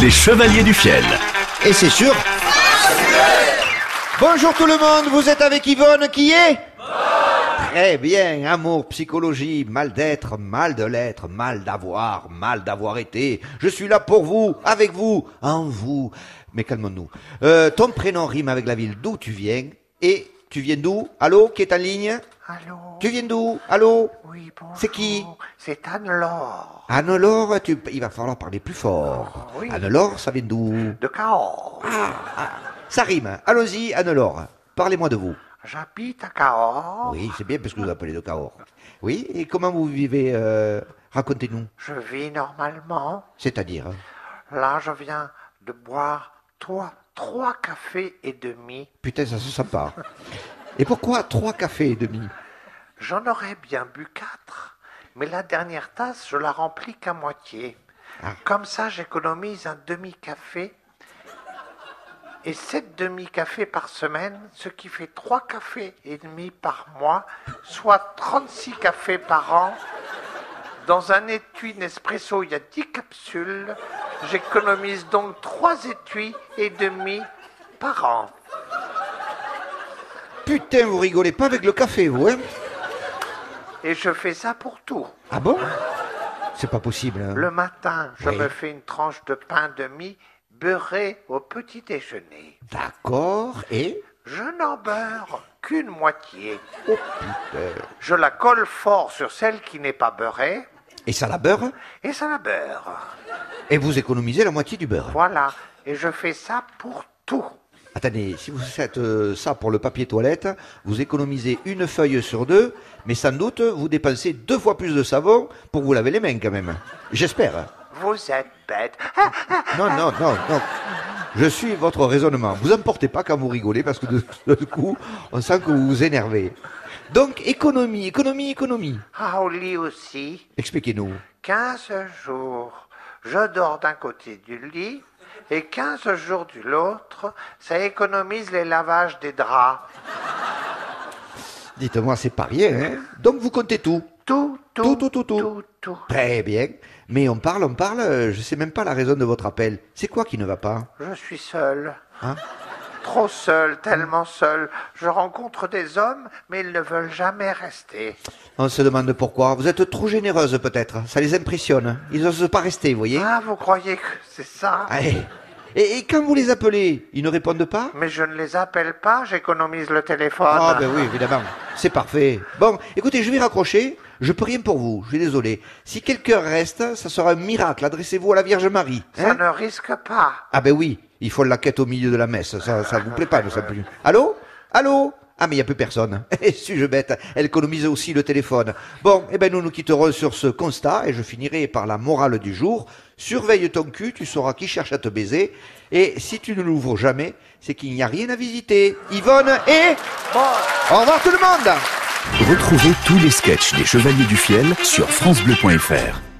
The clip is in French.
Les Chevaliers du Fiel. Et c'est sûr. Bonjour tout le monde, vous êtes avec Yvonne qui est très bien, amour, psychologie, mal d'être, mal de l'être, mal d'avoir été. Je suis là pour vous, avec vous, en vous. Mais calmons-nous. Ton prénom rime avec la ville d'où tu viens. Et tu viens d'où? Allô, qui est en ligne? Allô? Tu viens d'où? Allô? Oui, bonjour. C'est qui? C'est Anne-Laure. Anne-Laure, il va falloir parler plus fort. Oui. Anne-Laure, ça vient d'où? De Cahors. Ça rime. Allons-y, Anne-Laure. Parlez-moi de vous. J'habite à Cahors. Oui, c'est bien parce que vous appelez de Cahors. Oui, et comment vous vivez? Racontez-nous. Je vis normalement. C'est-à-dire? Là, je viens de boire trois cafés et demi. Putain, ça se sent pas. Et pourquoi 3 cafés et demi? J'en aurais bien bu 4, mais la dernière tasse, je la remplis qu'à moitié. Comme ça, j'économise un demi-café et 7 demi-cafés par semaine, ce qui fait 3 cafés et demi par mois, soit 36 cafés par an. Dans un étui Nespresso, il y a 10 capsules. J'économise donc 3 étuis et demi par an. Putain, vous rigolez pas avec le café, vous, hein? Et je fais ça pour tout. Ah bon? C'est pas possible, hein? Le matin, je Oui. me fais une tranche de pain demi beurré au petit déjeuner. D'accord, et? Je n'en beurre qu'une moitié. Oh putain. Je la colle fort sur celle qui n'est pas beurrée Et ça la beurre? et ça la beurre. Et vous économisez la moitié du beurre. Voilà. Et je fais ça pour tout. Attendez, si vous faites ça pour le papier toilette, vous économisez une feuille sur 2, mais sans doute vous dépensez 2 fois plus de savon pour vous laver les mains quand même. J'espère. Vous êtes bête. Non. Je suis votre raisonnement. Vous emportez pas quand vous rigolez parce que de coup, on sent que vous vous énervez. Donc, économie. Ah, au lit aussi. Expliquez-nous. 15 jours, je dors d'un côté du lit et 15 jours de l'autre, ça économise les lavages des draps. Dites-moi, c'est pas rien, hein? Donc, vous comptez tout. Tout. Très bien. Mais on parle, je sais même pas la raison de votre appel. C'est quoi qui ne va pas? Je suis seul. Hein? Trop seul, tellement seul. Je rencontre des hommes, mais ils ne veulent jamais rester. On se demande pourquoi. Vous êtes trop généreuse peut-être. Ça les impressionne. Ils n'osent pas rester, vous voyez? Ah, vous croyez que c'est ça? Allez. Et quand vous les appelez, ils ne répondent pas? Mais je ne les appelle pas, j'économise le téléphone. Ah ben oui, évidemment. C'est parfait. Bon, écoutez, je vais raccrocher. Je peux rien pour vous, je suis désolé. Si quelqu'un reste, ça sera un miracle. Adressez-vous à la Vierge Marie. Ça Hein? ne risque pas. Ah ben oui, il faut la quête au milieu de la messe. Ça vous plaît pas, ne ça plus. Allô? Ah mais il n'y a plus personne. Et suis-je bête? Elle économise aussi le téléphone. Bon, eh ben nous quitterons sur ce constat et je finirai par la morale du jour. Surveille ton cul, tu sauras qui cherche à te baiser. Et si tu ne l'ouvres jamais, c'est qu'il n'y a rien à visiter. Yvonne et... Au revoir tout le monde. Retrouvez tous les sketchs des Chevaliers du Fiel sur francebleu.fr.